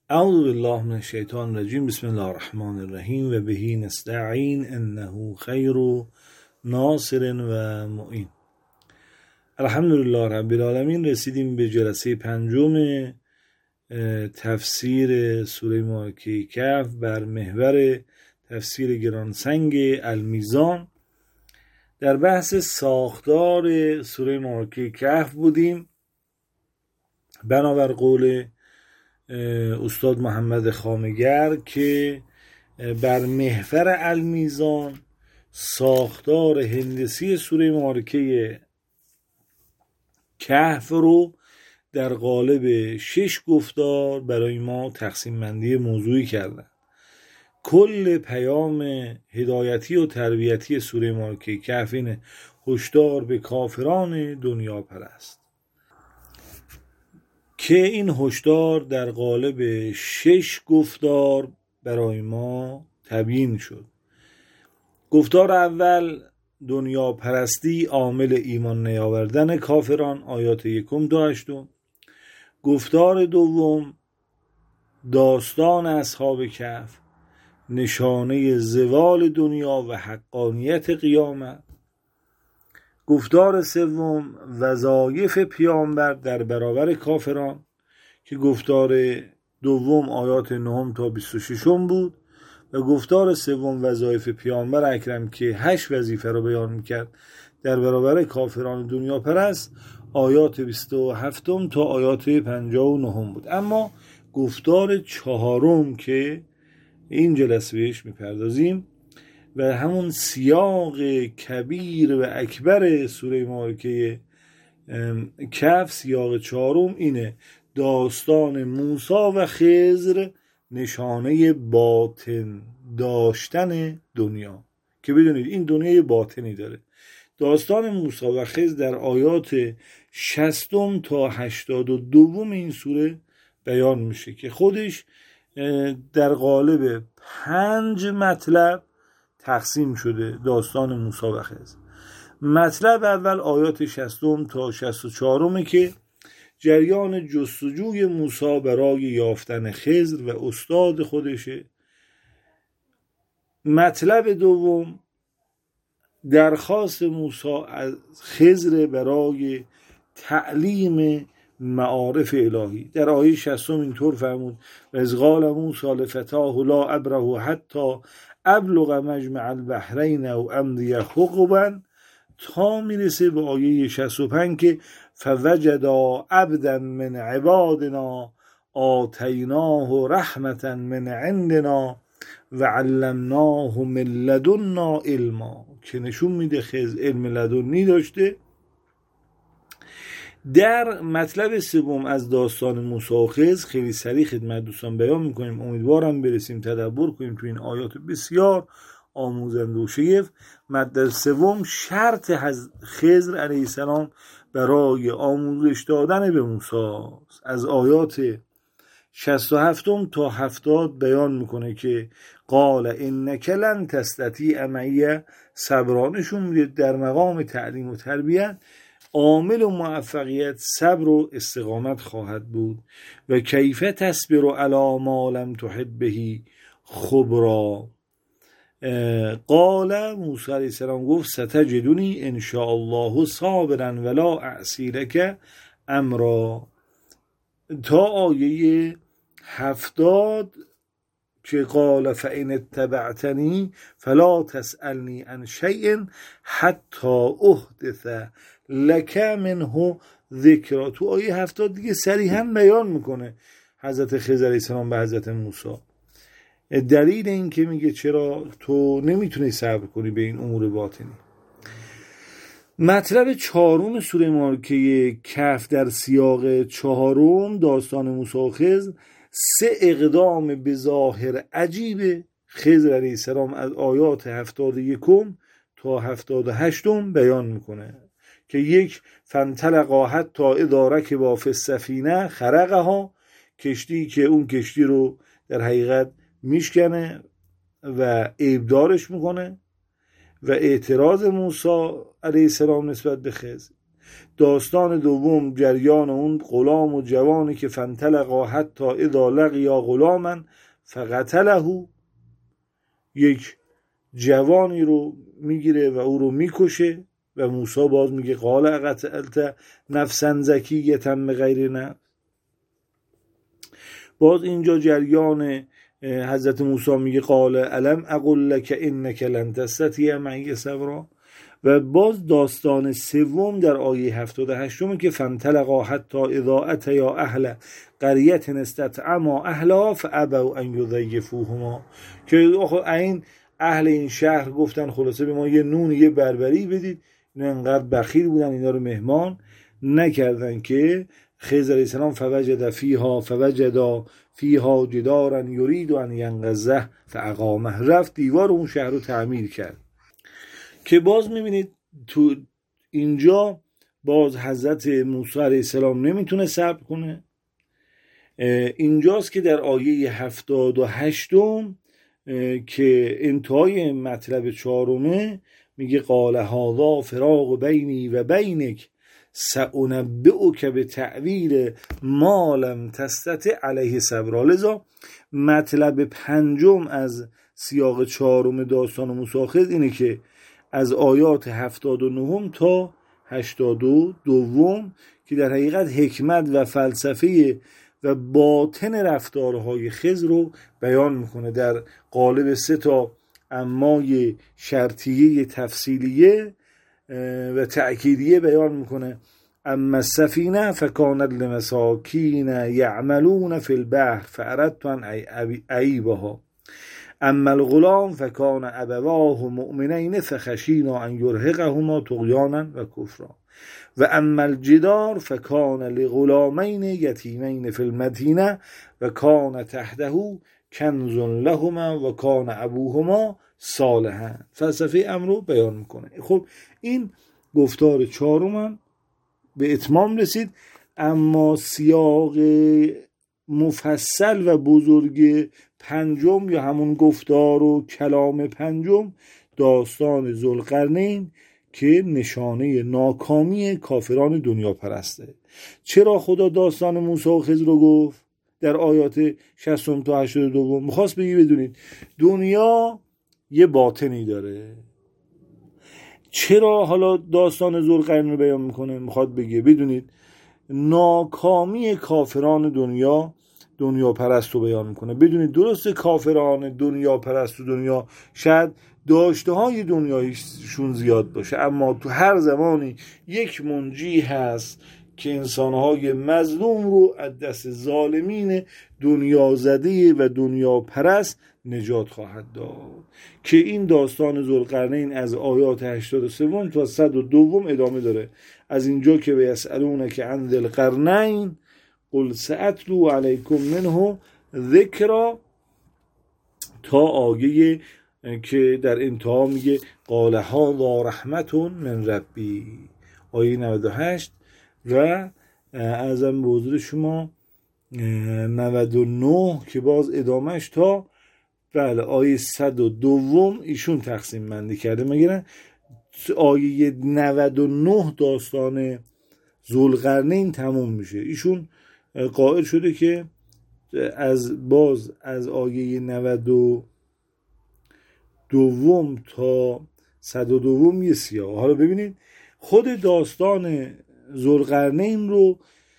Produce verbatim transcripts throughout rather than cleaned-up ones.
اعوذ بالله من الشیطان الرجیم. بسم الله الرحمن الرحیم و بهی نستعین انه خیر ناصر و معین. الحمدلله رب العالمین. رسیدیم به جلسه پنجم تفسیر سوره مبارکه کهف بر محور تفسیر گرانسنگ المیزان. در بحث ساختار سوره مبارکه کهف بودیم. بنابر قول استاد محمد خامگر که بر محور المیزان ساختار هندسی سوره مبارکه کهف رو در قالب شش گفتار برای ما تقسیم بندی موضوعی کردن. کل پیام هدایتی و تربیتی سوره مبارکه کهف اینه: هشدار به کافران دنیا پرست، که این هشدار در قالب شش گفتار برای ما تبیین شد. گفتار اول دنیا پرستی عامل ایمان نیاوردن کافران، آیات یکم تا هشتم. گفتار دوم داستان اصحاب کهف، نشانه زوال دنیا و حقانیت قیامت. گفتار سوم وظایف پیامبر در برابر کافران که گفتار دوم آیات نه تا بیست و شش بود و گفتار سوم وظایف پیامبر اکرم که هشت وظیفه رو بیان میکرد در برابر کافران دنیا پرست، آیات بیست و هفت تا آیات پنجاه و نه بود. اما گفتار چهارم که این جلسه بهش میپردازیم و همون سیاق کبیر و اکبر سوره مبارکه کهف، سیاق چهارم اینه: داستان موسی و خضر، نشانه باطن داشتن دنیا. که بدونید این دنیای باطنی داره. داستان موسی و خضر در آیات شصت تا هشتاد و دو این سوره بیان میشه که خودش در قالب پنج مطلب تقسیم شده. داستان موسی و خضر، مطلب اول آیات شصت تا شصت و چهار که جریان جستجوی موسی برای یافتن خضر و استاد خودشه. مطلب دوم درخواست موسی از خضر برای تعلیم معارف الهی. در آیه شصت اینطور فرمود: و از قال موسی لفتاه لا ابره حتی ابلغ مجمع البحرین او امضی حقبا، تا میرسه به آیه شصت و پنج که فوجدا عبدا من عبادنا آتیناه رحمتا من عندنا و علمناه من لدنا علما، که نشون میده خضر علم لدنی داشته. در مطلب سوم از داستان موسی و خضر خیلی سریع خدمت دوستان بیان میکنیم، امیدوارم برسیم تدبر کنیم تو این آیات بسیار آموزنده و شگفت. مطلب سوم شرط خضر علیه السلام برای آموزش دادن به موسی از آیات شصت و هفت تا هفتاد بیان میکنه که قال انک لن تستطیع معی صبرا. نشون میده در مقام تعلیم و تربیت عامل و موفقیت صبر و استقامت خواهد بود. و کیف تصبر علی ما لم تحط بهی خبرا. قال موسی علیه السلام گفت ستجدونی ان شاء الله صابرا ولا اعصی لک امرا، تا آیه هفتاد که قال فإن اتبعتنی فلا تسألنی عن شیء حتی احدث لک منه ذکرا. تو آیه هفتاد دیگه صریحا بیان میکنه حضرت خضر علیه السلام به حضرت موسی دلیل این که میگه چرا تو نمیتونی صبر کنی به این امور باطنی. مطلب چهارم سوره مبارکه کهف در سیاق چهارم داستان موسی و خضر، سه اقدام به ظاهر عجیب خضر علیه السلام از آیات هفتاد و یک تا هفتاد و هشت بیان میکنه که یک فانطلقا حتی اذا رکبا فی السفینه خرقها، کشتی که اون کشتی رو در حقیقت میشکنه و عیبدارش میکنه و اعتراض موسی علیه السلام نسبت به خضر. داستان دوم جریان اون غلام و جوانی که فانطلقا حتی اذا لقیا غلاما فقتله، یک جوانی رو میگیره و او رو میکشه و موسی باز میگه قال اقتلت نفسا زکیة بغیر نفس. باز اینجا جریان حضرت موسی میگه قال الم اقل لک انک لن تستطیع معی صبرا. و باز داستان سوم در آیه هفتاد و هشت که فانطلقا حتی اذا اتیا اهل قریة استطعما اهلها فابوا ان یضیفوهما، که این اهل این شهر گفتن خلاصه به ما یه نون یه بربری بدید. اینا انقدر بخیل بودن اینا رو مهمان نکردن که خضر علیه السلام فوجد فیها فوجد فیها جدارا یرید ان ینقضه فاقامه، رفت دیوار اون شهر رو تعمیر کرد. که باز میبینید تو اینجا باز حضرت موسی علیه السلام نمیتونه صبر کنه. اینجاست که در آیه هفتاد و هشتم که انتهای مطلب چهارمه میگه قال هذا فراق بینی و بینک سأنبئک بتأویل ما لم تستطع علیه صبرا. لذا مطلب پنجم از سیاق چهارم داستان موسی و خضر اینه که از آیات هفتاد و نه تا هشتاد و دو که در حقیقت حکمت و فلسفه و باطن رفتارهای خضر رو بیان میکنه در قالب سه تا امای شرطیه تفصیلیه و تأکیدیه بیان میکنه. اما السفینه فکانت لمساکین یعملون فی البحر فاردت ان اعیبها، اما الغلام فکان ابواه مؤمنین فخشینا ان یرهقهما طغیانا و کفرا، و اما الجدار فکان لغلامین یتیمین فی المدینه و کان تحته کنز لهما و کان ابوهما صالحا. فلسفه امر رو بیان میکنه. خب این گفتار چهارم به اتمام رسید، اما سیاق مفصل و بزرگ پنجم یا همون گفتار و کلام پنجم داستان ذوالقرنین که نشانه ناکامی کافران دنیا پرسته. چرا خدا داستان موسی و خضر رو گفت در آیات شصت تا هشتاد و دو؟ میخواست بگی بدونید دنیا یه باطنی داره. چرا حالا داستان ذوالقرنین رو بیان میکنه؟ میخواد بگه بدونید ناکامی کافران دنیا دنیا پرست رو بیان میکنه. بدونید درست کافران دنیا پرست و دنیا شاید داشته های دنیایشون زیاد باشه، اما تو هر زمانی یک منجی هست که انسانهای مظلوم رو از دست ظالمین دنیا زده و دنیا پرست نجات خواهد داد. که این داستان ذوالقرنین از آیات هشتاد و سه تا صد و دو ادامه داره. از اینجا که بیسألونک عن ذی القرنین قل سأتلو علیکم منه ذکرا تا آیه که در انتها میگه قال هذا رحمت من ربی، آیه نود و هشت. و ازم به حضور شما نود و نه که باز ادامهش تا بله آیه صد و دو ایشون تقسیم بندی کرده. مگه آیه نود و نه داستان ذوالقرنین تموم میشه. ایشون قائل شده که از باز از آیه نود و دو تا صد و دو یه سیاق. حالا ببینید خود داستان ذوالقرنین رو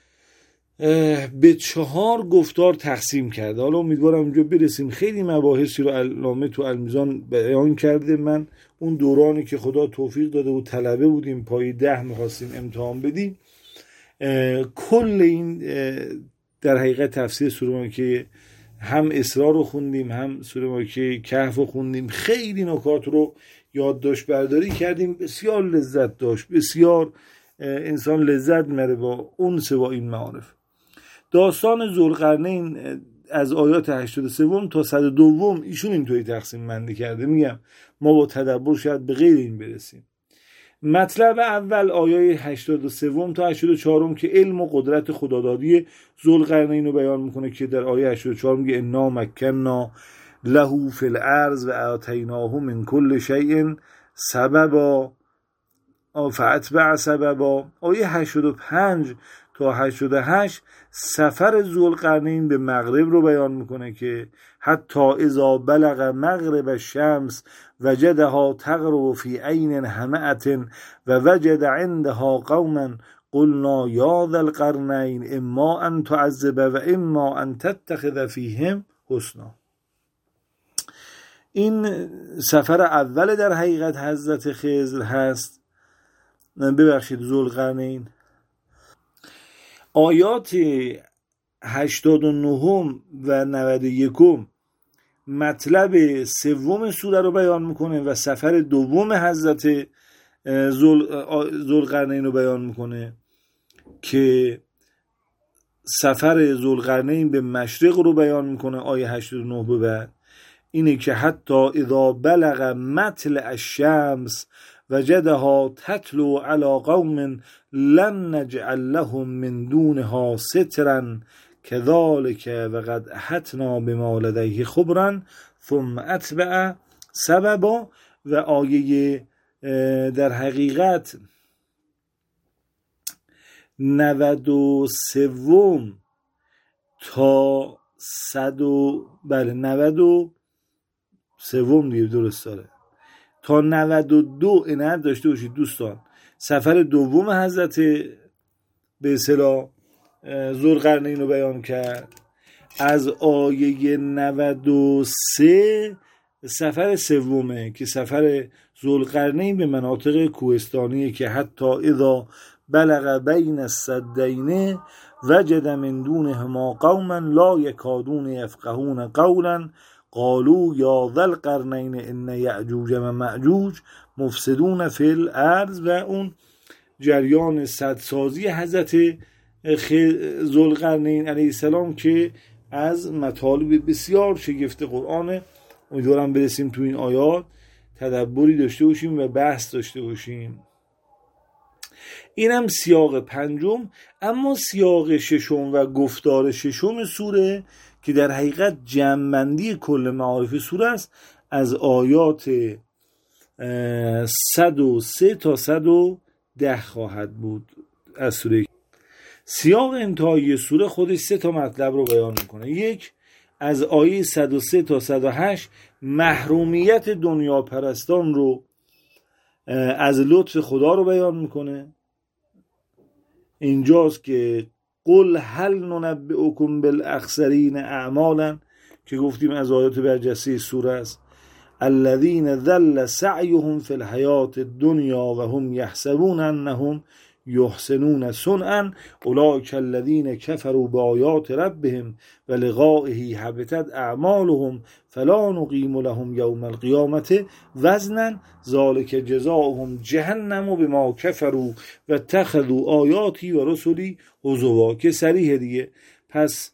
به چهار گفتار تقسیم کرده. حالا امیدوارم اونجا برسیم. خیلی مباحثی رو علامه تو المیزان بیان کرده. من اون دورانی که خدا توفیق داده و طلبه بودیم پای ده میخواستیم امتحان بدیم، کل این در حقیقت تفسیر سوره مکه هم اسراء رو خوندیم هم سوره مکه کهف رو خوندیم. خیلی نکات رو یادداشت برداری کردیم. بسیار لذت داشت، بسیار انسان لذت میبره با اون سوا این معارف. داستان ذوالقرنین از آیات هشتاد و سه تا صد و دو ایشون اینطوری تقسیم بندی کرده. میگم ما با تدبر شاید به غیر این برسیم. مطلب اول آیه هشتاد و سه تا هشتاد و چهار که علم و قدرت خدادادی ذوالقرنین رو بیان میکنه که در آیه هشتاد و چهار میگه انا مکننا له فی الارض و آتیناه من کل شیء سببا فأتبع سببا. آیه هشتاد و پنج تا هشتاد و هشت سفر ذوالقرنین به مغرب رو بیان میکنه که حتی اذا بلغ مغرب الشمس وجدها تغرب فی عین حمئة و وجد عندها قوما قلنا یا ذا القرنین اما ان تعذب و اما ان تتخذ فیهم حسنا. این سفر اول در حقیقت حضرت خضر هست، ببخشید ذوالقرنین. آیات هشتاد و نه و نود و یک مطلب سوم سوره رو بیان میکنه و سفر دوم حضرت ذوالقرنین رو بیان میکنه که سفر ذوالقرنین به مشرق رو بیان میکنه. آیه هشتاد و نه به بعد اینه که حتی اذا بلغ مطلع الشمس وجدها تتلو علی قوم لم نجعل لهم من دونها سترا كذلك وقد احطنا بما لديه خبرا ثم اتبع سببا. و آیه در حقیقت نود و سه تا صد و بله نود و سه دیگه درست داره تا نود و دو عنایت داشته باشید دوستان. سفر دوم حضرت به اصطلاح ذوالقرنین رو بیان کرد. از آیه نود و سه سفر سومه که سفر ذوالقرنین به مناطق کوهستانیه که حتی اذا بلغ بین السدین وجد من دونهما قوما لا یکادون یفقهون قولا قالوا یا ذا القرنین ان یأجوج و مأجوج مفسدون فی الارض. و اون جریان سدسازی حضرت ذوالقرنین علیه السلام که از مطالب بسیار شگفت قرآن. امیدوارم برسیم تو این آیات تدبری داشته باشیم و بحث داشته باشیم. اینم سیاق پنجم. اما سیاق ششم و گفتار ششم سوره که در حقیقت جمع‌بندی کل معارف سوره است، از آیات صد و سه تا صد و ده خواهد بود از سوره. سیاق انتهایی سوره خودش سه تا مطلب رو بیان میکنه. یک، از آیه صد و سه تا صد و هشت محرومیت دنیا پرستان رو از لطف خدا رو بیان میکنه. اینجاست که قل هل ننبئکم بالاخسرین اعمالا که گفتیم از آیات برجسته سوره است. الذین ضل سعیهم فی الحیات الدنیا و هم یحسبون انهم یحسنون صنعا اولئک الذین کفروا بآیات ربهم و لقائه حبطت اعمالهم فلا نقیم لهم یوم القیامة وزنا ذلک جزاؤهم جهنم بما کفروا و اتخذوا آیاتی و رسلی هزوا، که صریح دیگه. پس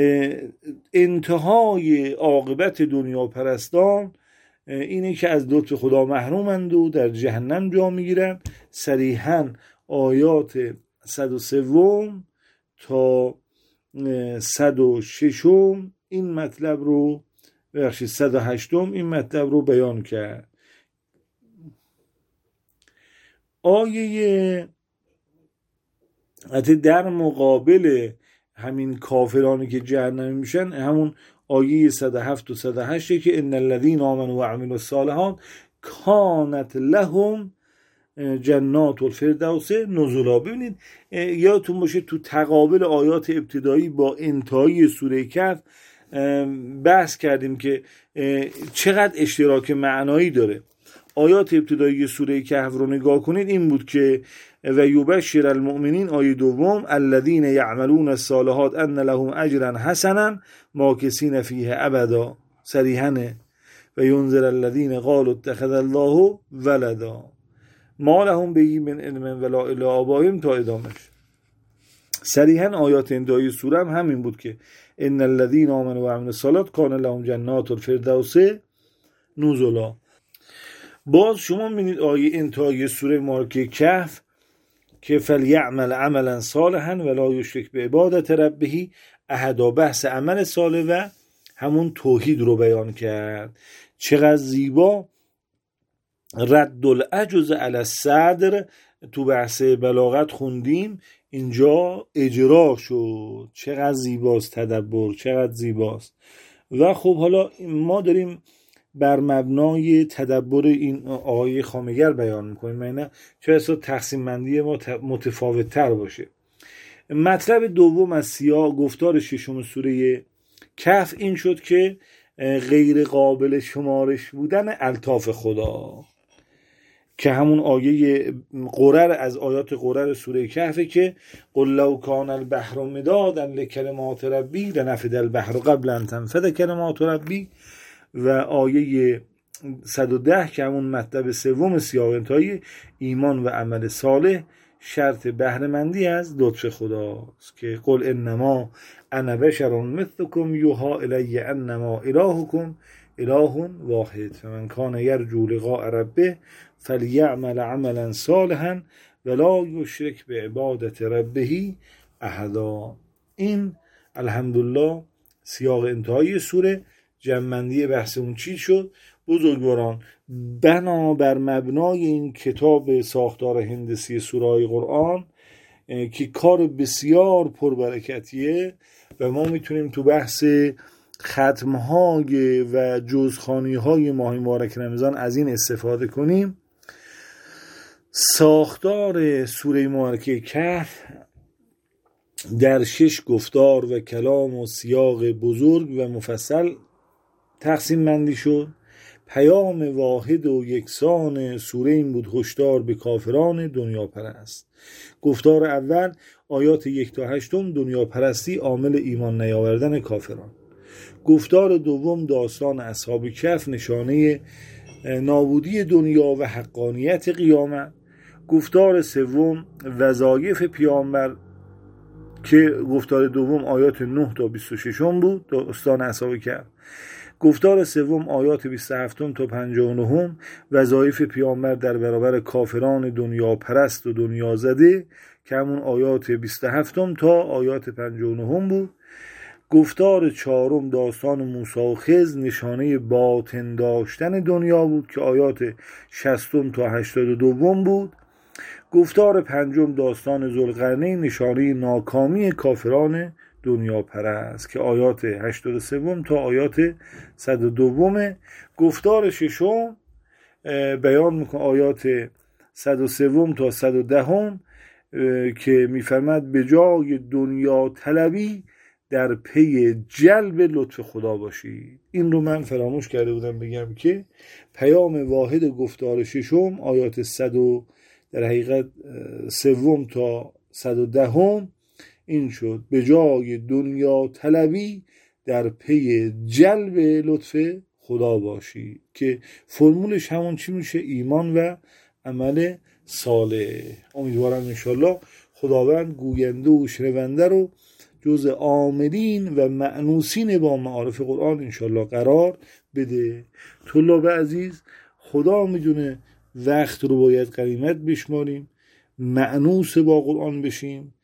انتهای عاقبت دنیا پرستان اینه که از لطف خدا محرومند و در جهنم جا میگیرن. صریحاً آیات صد و سه تا صد و شش این مطلب رو بخشید صد و هشت این مطلب رو بیان کرد. آیه حتی در مقابل همین کافرانی که جهنمی میشن همون آیه صد و هفت و صد و هشت که ان الذین آمنوا و عملوا الصالحات کانت لهم جنات الفردوس نزلا. ببینید یادتون باشه تو تقابل آیات ابتدایی با انتهایی سوره کهف بحث کردیم که چقدر اشتراک معنایی داره. آیات ابتدایی سوره کهف رو نگاه کنید، این بود که و یبشر المؤمنین آیه دوم الذین یعملون الصالحات ان لهم اجرا حسنا ماکثین فیه ابدا صریحاً و ینذر الذین قالوا اتخذ الله ولدا ما لهم به من علم ولا الی آبائهم تا ادامش. صریحاً آیات انتهایی سوره هم همین بود که ان الذین آمنوا و عملوا الصالحات کان لهم جنات الفردوس نزلا. باز شما می‌بینید آیه انتهایی سوره مبارکه کهف که فلیعمل عملا صالحا ولا یشرک بعبادت ربه احدا، بحث عمل صالح و همون توحید رو بیان کرد. چقدر زیبا رد العجز علی الصدر تو بحث بلاغت خوندیم، اینجا اجرا شد. چقدر زیباست تدبر، چقدر زیباست. و خب حالا ما داریم بر مبنای تدبر این آقای خامگر بیان میکنیم، نه چه اصلا تقسیم بندی ما متفاوت تر باشه. مطلب دوم از سیاق گفتار ششم سوره کهف این شد که غیر قابل شمارش بودن الطاف خدا، که همون آیه قرر از آیات قرر سوره کهفه که قل لو کان البحر مدادا لکلمات ربی لنفد البحر قبل ان تنفد کلمات ربی، و آیه صد و ده که همون مطلب سوم سیاق انتهایی ایمان و عمل صالح شرط بهره‌مندی از لطف خداست که قل انما انا بشر مثلکم یوحی الی انما الهکم اله واحد فمن کان یرجو لقاء ربه فلیعمل عملا صالحا ولا یشرک بعبادت ربه احدا. این الحمدلله سیاق انتهایی سوره. جمع‌بندی بحث اون چی شد؟ بزرگواران، بنا بر مبنای این کتاب ساختار هندسی سوره‌های قرآن که کار بسیار پربرکتیه و ما میتونیم تو بحث ختم‌های و جزخوانی‌های ماه مبارک رمضان از این استفاده کنیم. ساختار سوره مبارکه کهف در شش گفتار و کلام و سیاق بزرگ و مفصل تقسیم بندی شد. پیام واحد و یکسان سوره این بود: هشدار به کافران دنیا پرست. گفتار اول آیات یک تا هشتم دنیا پرستی عامل ایمان نیاوردن کافران. گفتار دوم داستان اصحاب کهف نشانه نابودی دنیا و حقانیت قیامت. گفتار سوم وظایف پیامبر که گفتار دوم آیات نه تا بیست و شش بود داستان اصحاب کهف. گفتار سوم آیات بیست و هفت تا پنجاه و نه وظایف پیامبر در برابر کافران دنیا پرست و دنیا زده که همون آیات بیست و هفت تا آیات پنجاه و نه بود. گفتار چهارم داستان موسی و خضر نشانه باطن داشتن دنیا بود که آیات شصت تا هشتاد و دو بود. گفتار پنجم داستان ذوالقرنین نشانه ناکامی کافران دنیا پرست که آیات هشتاد و سه تا آیات صد و دو. گفتار ششم بیان میکنه آیات صد و سه تا صد و ده که میفرماد به جای دنیا طلبی در پی جلب لطف خدا باشید. این رو من فراموش کرده بودم بگم که پیام واحد گفتار ششم آیات صد در حقیقت سوم تا صد و دهم این شد: به جای دنیا طلبی در پی جلب لطف خدا باشید، که فرمولش همون چی میشه؟ ایمان و عمل صالح. امیدوارم انشالله خداوند گوینده و شنونده رو جز عاملین و مأنوسین با معارف قرآن انشالله قرار بده. طلاب عزیز، خدا میدونه وقت رو باید غنیمت بشماریم، مأنوس با قرآن بشیم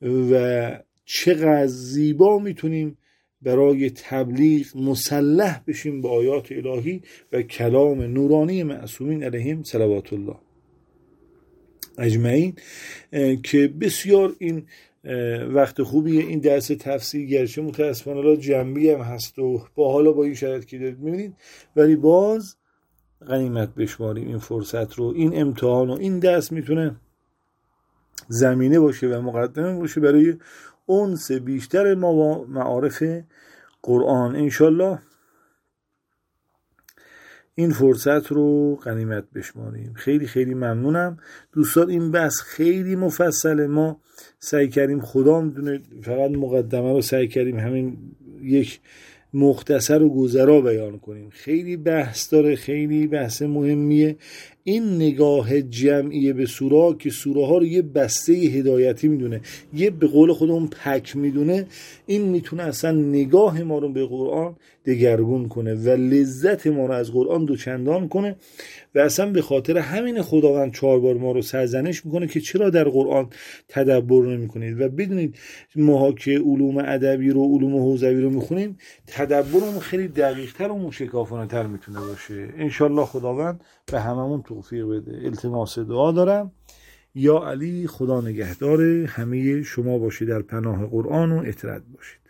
و چقدر زیبا میتونیم برای تبلیغ مسلح بشیم با آیات الهی و کلام نورانی معصومین علیهم صلوات الله اجمعین، که بسیار این وقت خوبیه. این درس تفسیر گرچه متاسفانه جنبی هم هست و با حالا با این شرایط که دارید میبینید، ولی باز غنیمت بشماریم این فرصت رو. این امتحان و این درس میتونه زمینه باشه و مقدمه باشه برای انس بیشتر ما با معارف قرآن. انشالله این فرصت رو غنیمت بشماریم. خیلی خیلی ممنونم دوستان. این بحث خیلی مفصله، ما سعی کردیم، خدا میدونه، فقط مقدمه رو سعی کردیم همین یک مختصر و گذرا بیان کنیم. خیلی بحث داره، خیلی بحث مهمیه. این نگاه جمعیه به سوره که سوره ها رو یه بسته هدایتی میدونه، یه به قول خودمون پک میدونه، این میتونه اصلا نگاه ما رو به قرآن دگرگون کنه و لذت ما رو از قرآن دوچندان کنه. و اصلا به خاطر همین خداوند چهار بار ما رو سرزنش میکنه که چرا در قرآن تدبر نمیکنید. و بدونید ما که علوم ادبی رو، علوم حوزوی رو میخونیم، تدبرمون خیلی دقیق‌تر و موشکافانه‌تر میتونه باشه. انشالله خداوند به هممون تو توفیق بده. التماس دعا دارم. یا علی، خدا نگهدار همه شما باشید، در پناه قرآن و اطرد باشید.